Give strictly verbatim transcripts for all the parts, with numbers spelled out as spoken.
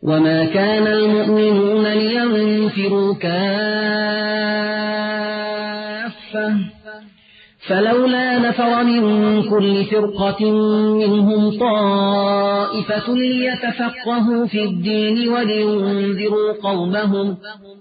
وما كان المؤمنون لينفروا كافة فلولا نفر من كل فرقة منهم طائفة ليتفقهوا في الدين ولينذروا قومهم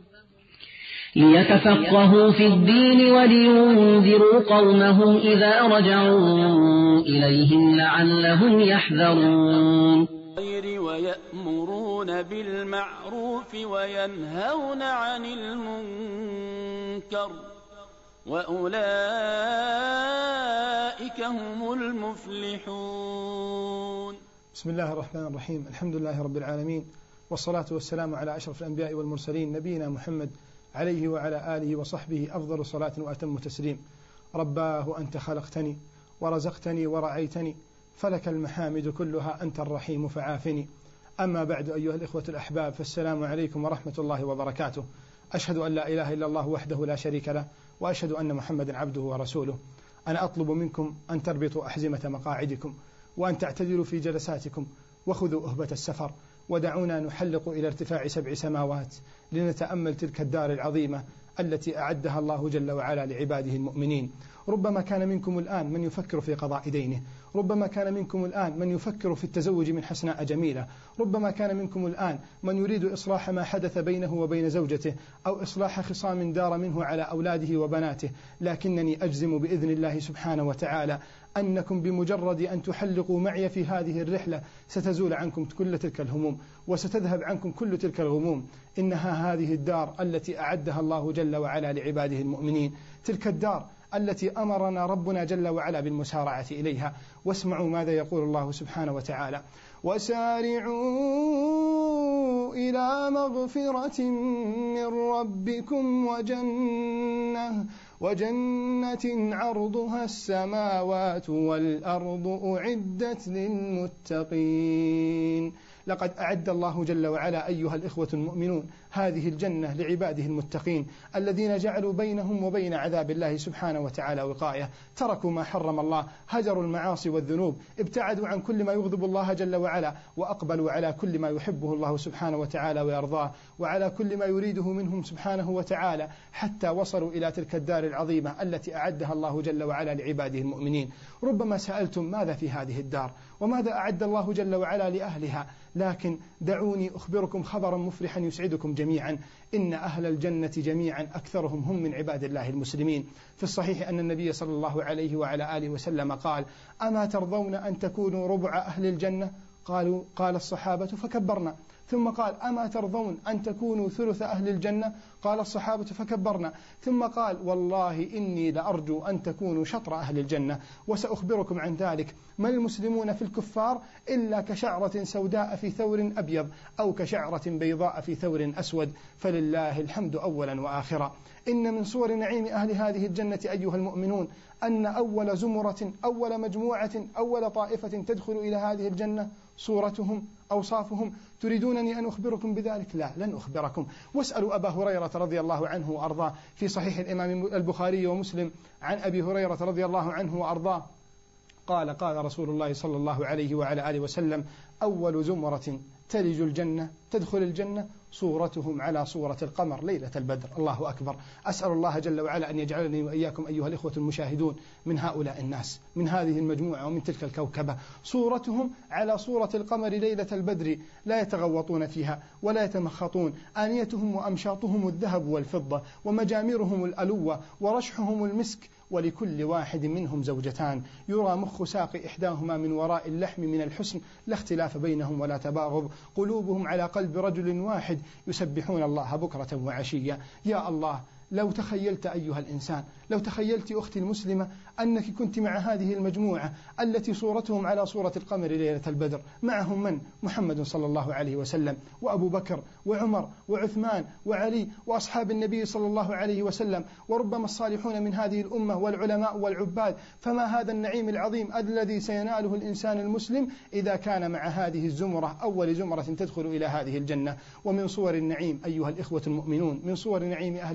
ليتفقهوا في الدين ولينذروا قومهم إذا رجعوا إليهم لعلهم يحذرون ويأمرون بالمعروف وينهون عن المنكر وأولئك هم المفلحون. بسم الله الرحمن الرحيم. الحمد لله رب العالمين، والصلاة والسلام على أشرف الأنبياء والمرسلين نبينا محمد عليه وعلى آله وصحبه أفضل صلاة وأتم تسليم. رباه أنت خلقتني ورزقتني ورعيتني، فلك المحامد كلها، أنت الرحيم فعافني. أما بعد، أيها الإخوة الأحباب، فالسلام عليكم ورحمة الله وبركاته. أشهد أن لا إله إلا الله وحده لا شريك له، وأشهد أن محمدا عبده ورسوله. أنا أطلب منكم أن تربطوا أحزمة مقاعدكم، وأن تعتدلوا في جلساتكم، وخذوا أهبة السفر، ودعونا نحلق إلى ارتفاع سبع سماوات لنتأمل تلك الدار العظيمة التي أعدها الله جل وعلا لعباده المؤمنين. ربما كان منكم الآن من يفكر في قضاء دينه، ربما كان منكم الآن من يفكر في التزوج من حسناء جميلة، ربما كان منكم الآن من يريد إصلاح ما حدث بينه وبين زوجته، أو إصلاح خصام دار منه على أولاده وبناته. لكنني أجزم بإذن الله سبحانه وتعالى أنكم بمجرد أن تحلقوا معي في هذه الرحلة ستزول عنكم كل تلك الهموم، وستذهب عنكم كل تلك الغموم. إنها هذه الدار التي أعدها الله جل وعلا لعباده المؤمنين، تلك الدار التي أمرنا ربنا جل وعلا بالمسارعة إليها. واسمعوا ماذا يقول الله سبحانه وتعالى: وسارعوا إلى مغفرة من ربكم وجنة وجنة عرضها السماوات والأرض أعدت للمتقين. لقد أعد الله جل وعلا أيها الإخوة المؤمنون هذه الجنة لعباده المتقين الذين جعلوا بينهم وبين عذاب الله سبحانه وتعالى وقاية، تركوا ما حرم الله، هجروا المعاصي والذنوب، ابتعدوا عن كل ما يغضب الله جل وعلا، وأقبلوا على كل ما يحبه الله سبحانه وتعالى ويرضاه، وعلى كل ما يريده منهم سبحانه وتعالى، حتى وصلوا إلى تلك الدار العظيمة التي أعدها الله جل وعلا لعباده المؤمنين. ربما سألتم ماذا في هذه الدار، وماذا أعد الله جل وعلا لأهلها؟ لكن دعوني أخبركم خبرا مفرحا يسعدكم جميعا: إن أهل الجنة جميعا أكثرهم هم من عباد الله المسلمين. في الصحيح أن النبي صلى الله عليه وعلى آله وسلم قال: أما ترضون أن تكونوا ربع أهل الجنة؟ قالوا قال الصحابة فكبرنا. ثم قال: أما ترضون أن تكونوا ثلث أهل الجنة؟ قال الصحابة فكبرنا. ثم قال: والله إني لأرجو أن تكونوا شطر أهل الجنة. وسأخبركم عن ذلك: ما المسلمون في الكفار إلا كشعرة سوداء في ثور أبيض، أو كشعرة بيضاء في ثور أسود، فلله الحمد أولا وآخرا. إن من صور نعيم أهل هذه الجنة أيها المؤمنون أن أول زمرة، أول مجموعة، أول طائفة تدخل إلى هذه الجنة صورتهم، أوصافهم. تريدونني أن أخبركم بذلك؟ لا، لن أخبركم. واسألوا أبا هريرة رضي الله عنه وأرضاه، في صحيح الإمام البخاري ومسلم عن أبي هريرة رضي الله عنه وأرضاه قال: قال رسول الله صلى الله عليه وعلى آله وسلم: أول زمرة تلج الجنة تدخل الجنة صورتهم على صورة القمر ليلة البدر. الله أكبر. أسأل الله جل وعلا أن يجعلني وإياكم أيها الإخوة المشاهدون من هؤلاء الناس، من هذه المجموعة ومن تلك الكوكبة، صورتهم على صورة القمر ليلة البدر، لا يتغوطون فيها ولا يتمخطون. آنيتهم وأمشاطهم الذهب والفضة، ومجامرهم الألوة، ورشحهم المسك، ولكل واحد منهم زوجتان، يرى مخ ساق إحداهما من وراء اللحم من الحسن، لا اختلاف بينهم ولا تباغض، قلوبهم على قلب رجل واحد، يسبحون الله بكرة وعشية. يا الله، لو تخيلت أيها الإنسان، لو تخيلت أختي المسلمة أنك كنت مع هذه المجموعة التي صورتهم على صورة القمر ليلة البدر، معهم من؟ محمد صلى الله عليه وسلم، وأبو بكر وعمر وعثمان وعلي وأصحاب النبي صلى الله عليه وسلم، وربما الصالحون من هذه الأمة والعلماء والعباد. فما هذا النعيم العظيم الذي سيناله الإنسان المسلم إذا كان مع هذه الزمرة، أول زمرة تدخل إلى هذه الجنة. ومن صور النعيم أيها الإخوة المؤمنون، من صور نعيم أهل هذه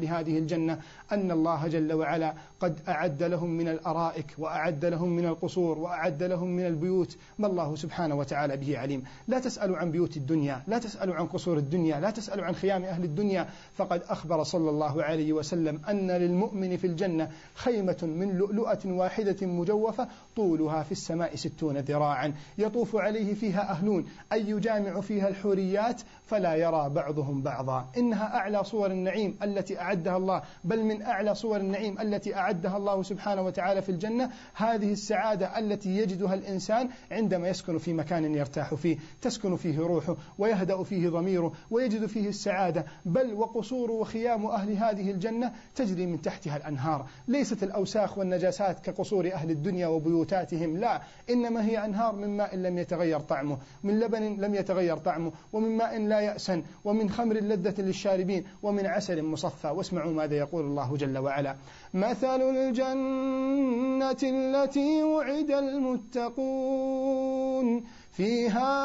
الجنة أن الله جل وعلا قد أعد لهم من الأرائك وأعد لهم من القصور وأعد لهم من البيوت ما الله سبحانه وتعالى به عليم. لا تسألوا عن بيوت الدنيا، لا تسألوا عن قصور الدنيا، لا تسألوا عن خيام أهل الدنيا، فقد أخبر صلى الله عليه وسلم أن للمؤمن في الجنة خيمة من لؤلؤة واحدة مجوفة طولها في السماء ستون ذراعا يطوف عليه فيها أهلون أي يجامع فيها الحوريات فلا يرى بعضهم بعضا. إنها أعلى صور النعيم التي أعدها الله، بل من أعلى صور النعيم التي أعدها الله سبحانه وتعالى في الجنة هذه السعادة التي يجدها الإنسان عندما يسكن في مكان يرتاح فيه، تسكن فيه روحه ويهدأ فيه ضميره ويجد فيه السعادة. بل وقصور وخيام أهل هذه الجنة تجري من تحتها الأنهار، ليست الأوساخ والنجاسات كقصور أهل الدنيا وبيوتاتهم، لا، إنما هي أنهار من ماء لم يتغير طعمه، من لبن لم يتغير طعمه، ومن ماء لا يأسن، ومن خمر لذة للشاربين، ومن عسل مصفى. واسمعوا ماذا يقول الله جل وعلا: مثل الجنة التي وعد المتقون فيها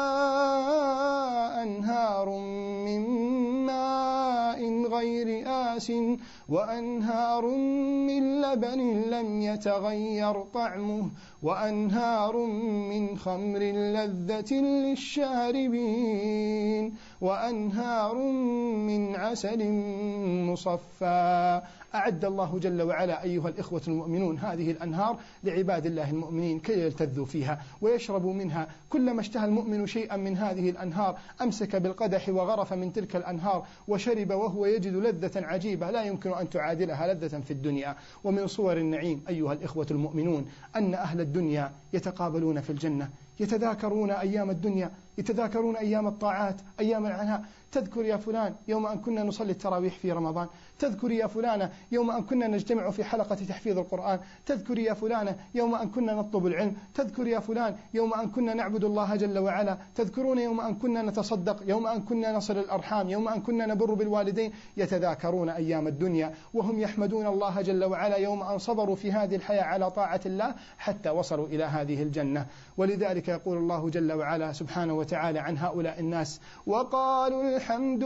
أنهار من ماء غير آس وأنهار من لبن لم يتغير طعمه وأنهار من خمر لذة للشاربين وأنهار من عسل مصفى. أعد الله جل وعلا أيها الإخوة المؤمنون هذه الأنهار لعباد الله المؤمنين كي يلتذوا فيها ويشربوا منها. كلما اشتهى المؤمن شيئا من هذه الأنهار أمسك بالقدح وغرف من تلك الأنهار وشرب وهو يجد لذة عجيبة لا يمكن أن تعادلها لذة في الدنيا. ومن صور النعيم أيها الإخوة المؤمنون أن أهل الدنيا يتقابلون في الجنة، يتذاكرون أيام الدنيا، يتذاكرون أيام الطاعات، أيام العناء. تذكر يا فلان يوم أن كنا نصلي التراويح في رمضان، تذكر يا فلانة يوم أن كنا نجتمع في حلقة تحفيظ القرآن، تذكر يا فلانة يوم أن كنا نطلب العلم، تذكر يا فلان يوم أن كنا نعبد الله جل وعلا، تذكرون يوم أن كنا نتصدق، يوم أن كنا نصل الأرحام، يوم أن كنا نبر بالوالدين. يتذاكرون أيام الدنيا وهم يحمدون الله جل وعلا يوم أن صبروا في هذه الحياة على طاعة الله حتى وصلوا إلى هذه الجنة. ولذلك يقول الله جل وعلا سبحانه وتعالى عن هؤلاء الناس: وقالوا الحمد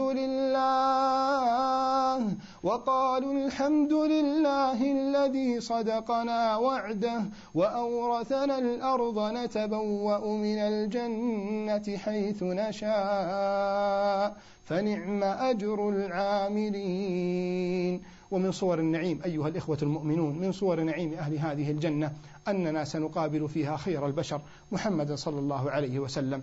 لله وقالوا الحمد لله الذي صدقنا وعده وأورثنا الأرض نتبوأ من الجنة حيث نشاء فنعم أجر العاملين. ومن صور النعيم أيها الإخوة المؤمنون، من صور نعيم أهل هذه الجنة أننا سنقابل فيها خير البشر محمد صلى الله عليه وسلم.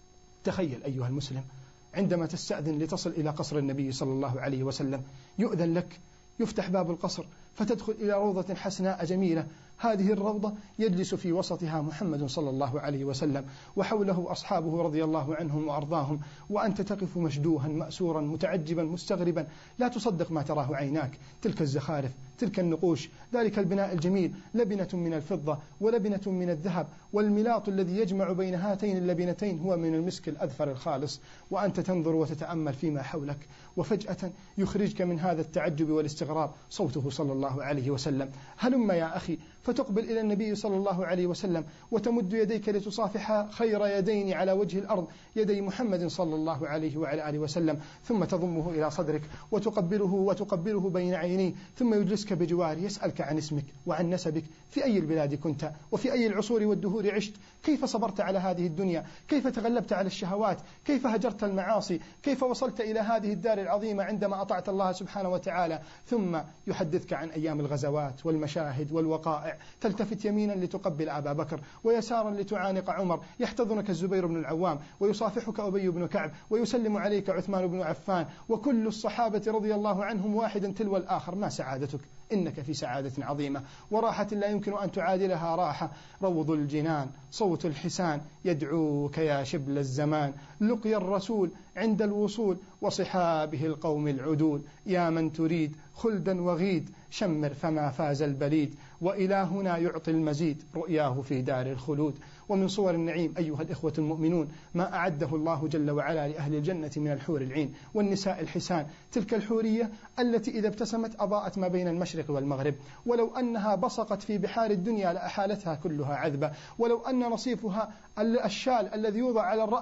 تخيل أيها المسلم عندما تستأذن لتصل إلى قصر النبي صلى الله عليه وسلم، يؤذن لك، يفتح باب القصر فتدخل إلى روضة حسناء جميلة. هذه الروضة يجلس في وسطها محمد صلى الله عليه وسلم وحوله أصحابه رضي الله عنهم وأرضاهم، وأنت تقف مشدوها مأسورا متعجبا مستغربا، لا تصدق ما تراه عيناك. تلك الزخارف، تلك النقوش، ذلك البناء الجميل، لبنة من الفضة ولبنة من الذهب، والملاط الذي يجمع بين هاتين اللبنتين هو من المسك الأذفر الخالص. وأنت تنظر وتتأمل فيما حولك، وفجأة يخرجك من هذا التعجب والاستغراب صوته صلى الله عليه وسلم: هلم يا أخي. فتقبل إلى النبي صلى الله عليه وسلم وتمد يديك لتصافح خير يدين على وجه الأرض، يدي محمد صلى الله عليه وعلى آله وسلم، ثم تضمه إلى صدرك وتقبله وتقبله بين عينيه، ثم يجلسك بجواره يسألك عن اسمك وعن نسبك، في أي البلاد كنت وفي أي العصور والدهور عشت، كيف صبرت على هذه الدنيا، كيف تغلبت على الشهوات، كيف هجرت المعاصي، كيف وصلت إلى هذه الدار العظيمة عندما أطعت الله سبحانه وتعالى. ثم يحدثك عن أيام الغزوات والمشاهد والوقائع. تلتفت يمينا لتقبل أبا بكر ويسارا لتعانق عمر، يحتضنك الزبير بن العوام ويصافحك أبي بن كعب ويسلم عليك عثمان بن عفان وكل الصحابة رضي الله عنهم واحدا تلو الآخر. ما سعادتك؟ إنك في سعادة عظيمة وراحة لا يمكن أن تعادلها راحة. روض الجنان، صوت الحسان يدعوك يا شبل الزمان، لقي الرسول عند الوصول وصحابه القوم العدول، يا من تريد خلدا وغيد شمر فما فاز البليد، وإلهنا يعطي المزيد رؤياه في دار الخلود. ومن صور النعيم أيها الإخوة المؤمنون ما أعده الله جل وعلا لأهل الجنة من الحور العين والنساء الحسان، تلك الحورية التي إذا ابتسمت أضاءت ما بين المشرق والمغرب، ولو أنها بصقت في بحار الدنيا لأحالتها كلها عذبة، ولو أن نصيفها الشال الذي يوضع على الرأس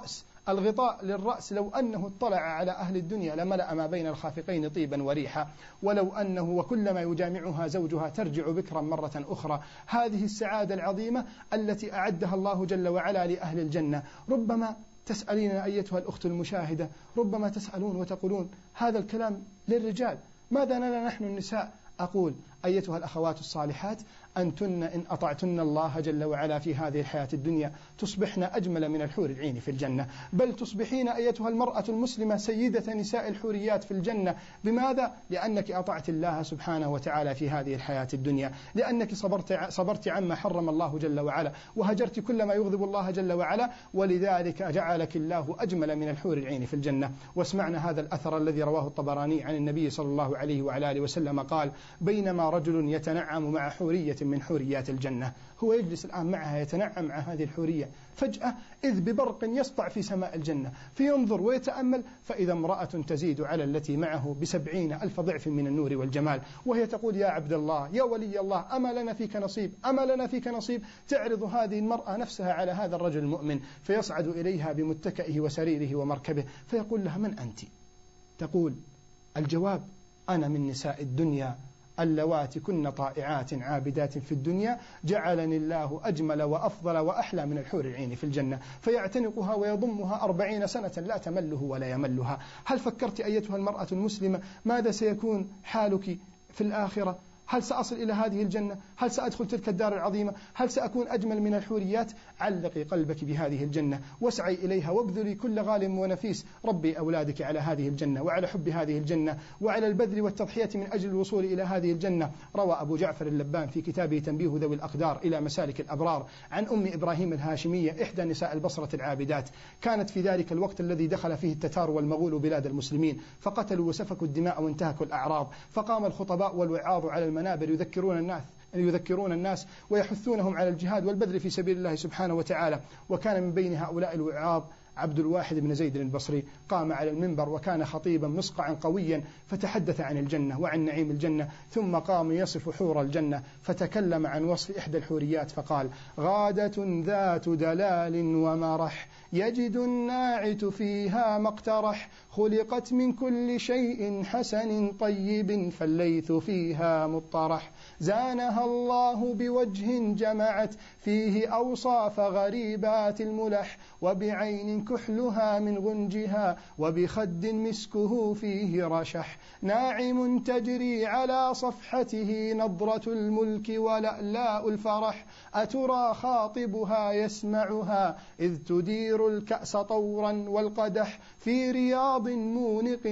الغطاء للرأس لو أنه اطلع على أهل الدنيا لملأ ما بين الخافقين طيبا وريحا، ولو أنه وكلما يجامعها زوجها ترجع بكرا مرة أخرى. هذه السعادة العظيمة التي أعدها الله جل وعلا لأهل الجنة. ربما تسألين أيتها الأخت المشاهدة، ربما تسألون وتقولون هذا الكلام للرجال، ماذا لنا نحن النساء؟ أقول أيتها الأخوات الصالحات، أنتن إن أطعتن الله جل وعلا في هذه الحياة الدنيا تصبحن أجمل من الحور العين في الجنة، بل تصبحين أيتها المرأة المسلمة سيدة نساء الحوريات في الجنة. بماذا؟ لأنك أطعت الله سبحانه وتعالى في هذه الحياة الدنيا، لأنك صبرت, صبرت عما حرم الله جل وعلا، وهجرت كل ما يغضب الله جل وعلا، ولذلك جعلك الله أجمل من الحور العين في الجنة. واسمعنا هذا الأثر الذي رواه الطبراني عن النبي صلى الله عليه وعلى آله وسلم قال: بينما رجل يتنعم مع حورية من حوريات الجنة، هو يجلس الآن معها يتنعم مع هذه الحورية، فجأة إذ ببرق يسطع في سماء الجنة، فينظر ويتأمل فإذا امرأة تزيد على التي معه بسبعين ألف ضعف من النور والجمال، وهي تقول: يا عبد الله، يا ولي الله، أما لنا فيك نصيب، أما لنا فيك نصيب. تعرض هذه المرأة نفسها على هذا الرجل المؤمن، فيصعد إليها بمتكئه وسريره ومركبه، فيقول لها: من أنت؟ تقول: الجواب: أنا من نساء الدنيا اللواتي كن طائعات عابدات في الدنيا، جعلني الله أجمل وأفضل وأحلى من الحور العين في الجنة. فيعتنقها ويضمها أربعين سنة لا تمله ولا يملها. هل فكرت أيتها المرأة المسلمة ماذا سيكون حالك في الآخرة؟ هل سأصل إلى هذه الجنة؟ هل سأدخل تلك الدار العظيمة؟ هل سأكون أجمل من الحوريات؟ علقي قلبك بهذه الجنة واسعي إليها وابذلي كل غال ونفيس. ربي أولادك على هذه الجنة وعلى حب هذه الجنة وعلى البذل والتضحية من أجل الوصول إلى هذه الجنة. روى أبو جعفر اللبان في كتابه تنبيه ذوي الأقدار إلى مسالك الأبرار عن أم إبراهيم الهاشمية إحدى نساء البصرة العابدات، كانت في ذلك الوقت الذي دخل فيه التتار والمغول بلاد المسلمين، فقتلوا وسفكوا الدماء وانتهكوا الأعراض، فقام الخطباء والوعاظ على المنابر يذكرون الناس يذكرون الناس ويحثونهم على الجهاد والبذل في سبيل الله سبحانه وتعالى. وكان من بين هؤلاء الوعاظ عبد الواحد بن زيد البصري، قام على المنبر وكان خطيبا مسقعا قويا، فتحدث عن الجنة وعن نعيم الجنة، ثم قام يصف حور الجنة، فتكلم عن وصف إحدى الحوريات فقال: غادة ذات دلال ومرح، يجد الناعت فيها ما اقترح، خلقت من كل شيء حسن طيب، فالليث فيها مطرح، زانها الله بوجه جمعت فيه أوصاف غريبات الملح، وبعين كحلها من غنجها، وبخد مسكه فيه رشح، ناعم تجري على صفحته نضرة الملك ولألاء الفرح، أترى خاطبها يسمعها إذ تدير الكأس طورا والقدح، في رياض مونق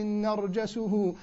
نرجسه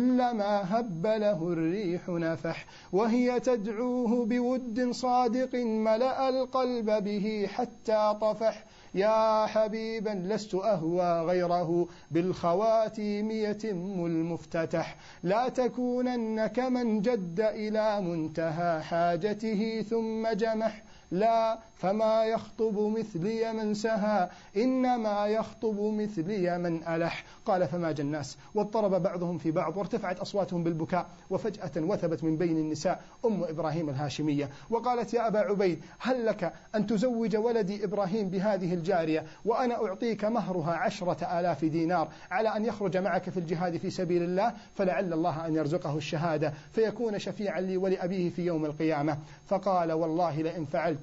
كلما هب له الريح نفح، وهي تدعوه بود صادق ملأ القلب به حتى طفح، يا حبيبا لست أهوى غيره بالخواتيم يتم المفتتح، لا تكونن كمن جد إلى منتهى حاجته ثم جمح، لا فما يخطب مثلي من سهى إنما يخطب مثلي من ألح. قال: فماج الناس واضطرب بعضهم في بعض وارتفعت أصواتهم بالبكاء، وفجأة وثبت من بين النساء أم إبراهيم الهاشمية وقالت: يا أبا عبيد، هل لك أن تزوج ولدي إبراهيم بهذه الجارية وأنا أعطيك مهرها عشرة آلاف دينار على أن يخرج معك في الجهاد في سبيل الله، فلعل الله أن يرزقه الشهادة فيكون شفيعا لي ولأبيه في يوم القيامة. فقال: والله لئن فعلت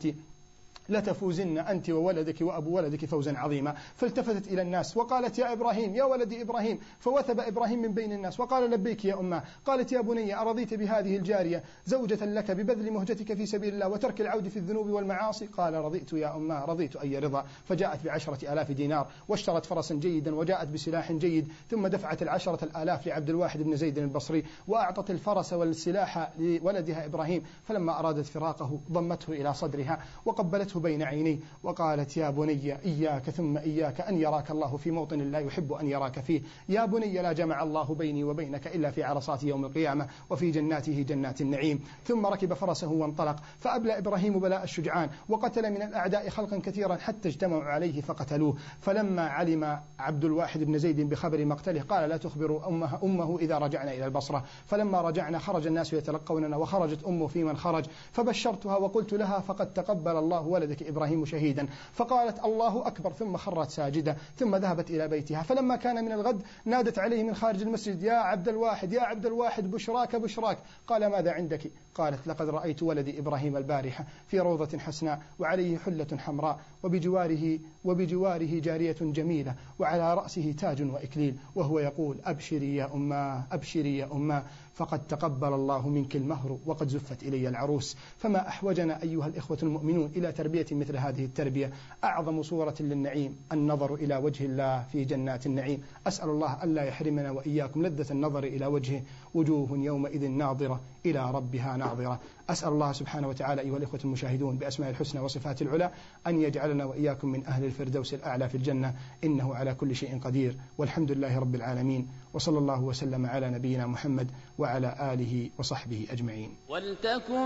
لتفوزن أنت وولدك وأبو ولدك فوزا عظيما. فالتفتت إلى الناس وقالت: يا إبراهيم، يا ولدي إبراهيم. فوثب إبراهيم من بين الناس وقال: لبيك يا أمه. قالت: يا بني، أرضيت بهذه الجارية زوجة لك ببذل مهجتك في سبيل الله وترك العود في الذنوب والمعاصي؟ قال: رضيت يا أمه، رضيت أي رضا. فجاءت بعشرة آلاف دينار واشترت فرسا جيدا وجاءت بسلاح جيد، ثم دفعت العشرة الآلاف لعبد الواحد بن زيد البصري وأعطت الفرس والسلاح لولدها إبراهيم. فلما أرادت فراقه ضمته إلى صدرها وقبلته بين عينيه وقالت: يا بني، إياك ثم إياك أن يراك الله في موطن لا يحب أن يراك فيه. يا بني، لا جمع الله بيني وبينك إلا في عرصات يوم القيامة وفي جناته جنات النعيم. ثم ركب فرسه وانطلق، فأبلى إبراهيم بلاء الشجعان وقتل من الأعداء خلقا كثيرا حتى اجتمعوا عليه فقتلوه. فلما علم عبد الواحد بن زيد بخبر مقتله قال: لا تخبروا أمه, أمه إذا رجعنا إلى البصرة. فلما رجعنا خرج الناس يتلقوننا وخرجت أمه في من خرج، فبشرتها وقلت لها: فقد تقبل الله ولد ولدك إبراهيم شهيدا. فقالت الله أكبر ثم خرت ساجدة، ثم ذهبت إلى بيتها. فلما كان من الغد نادت عليه من خارج المسجد: يا عبد الواحد، يا عبد الواحد، بشراك بشراك. قال: ماذا عندك؟ قالت: لقد رأيت ولدي إبراهيم البارحة في روضة حسناء وعليه حلة حمراء وبجواره, وبجواره جارية جميلة وعلى رأسه تاج وإكليل، وهو يقول: أبشري يا أماه، أبشري يا أماه، فقد تقبل الله منك المهر وقد زفت إلي العروس. فما أحوجنا أيها الإخوة المؤمنون إلى تربية مثل هذه التربية. أعظم صورة للنعيم النظر إلى وجه الله في جنات النعيم. أسأل الله ألا يحرمنا وإياكم لذة النظر إلى وجهه، وجوه يومئذ ناظرة إلى ربها ناظرة. أسأل الله سبحانه وتعالى أيها الإخوة المشاهدون بأسماء الحسنى وصفات العلى أن يجعلنا وإياكم من أهل الفردوس الأعلى في الجنة، إنه على كل شيء قدير، والحمد لله رب العالمين، وصلى الله وسلم على نبينا محمد وعلى آله وصحبه أجمعين. ولتكن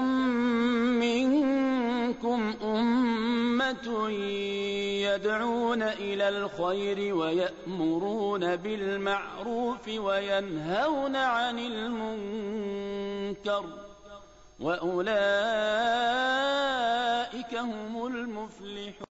منكم أمة يدعون إلى الخير ويأمرون بالمعروف وينهون عن المنكر، وأولئك هم المفلحون.